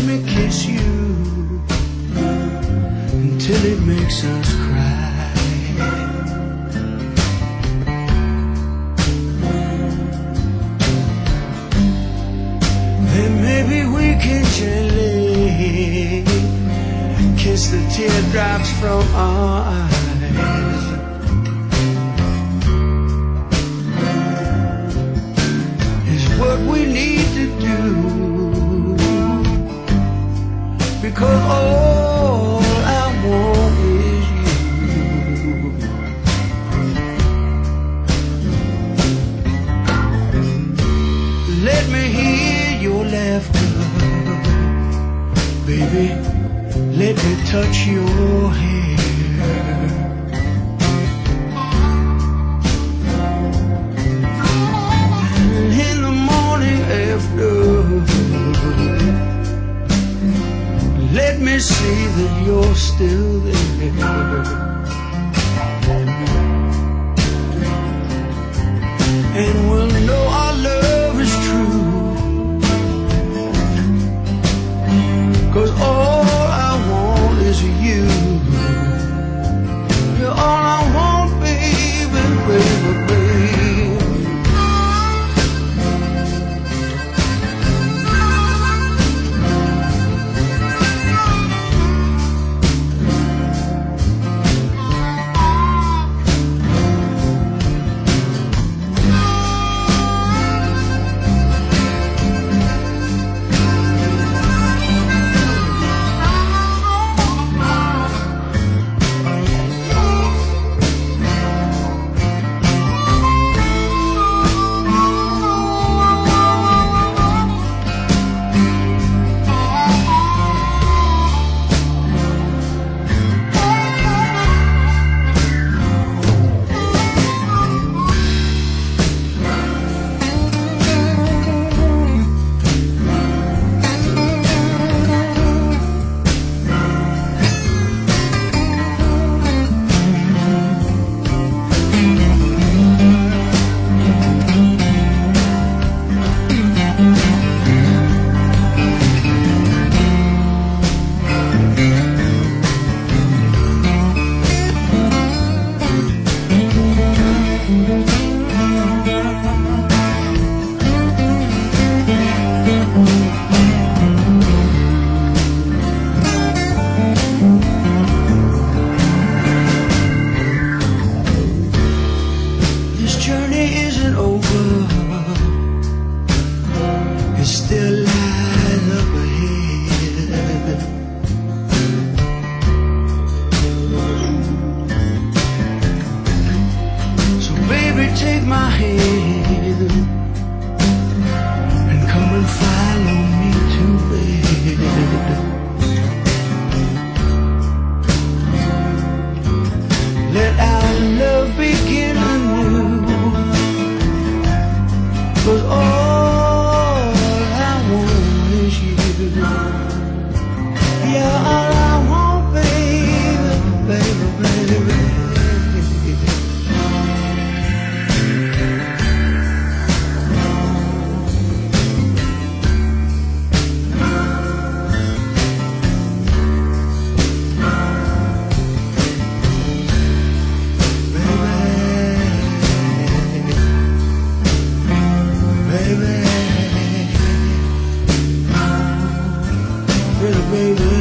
me kiss you until it makes us cry. Then maybe we can gently kiss the teardrops from our eyes. Is what we need to do, because all I want is you. Let me hear your laughter, baby. Let me touch your hair. And in the morning after, let me see that you're still there. And we'll know our love is true, 'cause all I want is you. You're all I want, baby, baby, baby. Take my hand and come and follow me to bed. Let our love begin anew, 'cause all I want is you. Yeah, all I want, baby, baby, baby. Baby,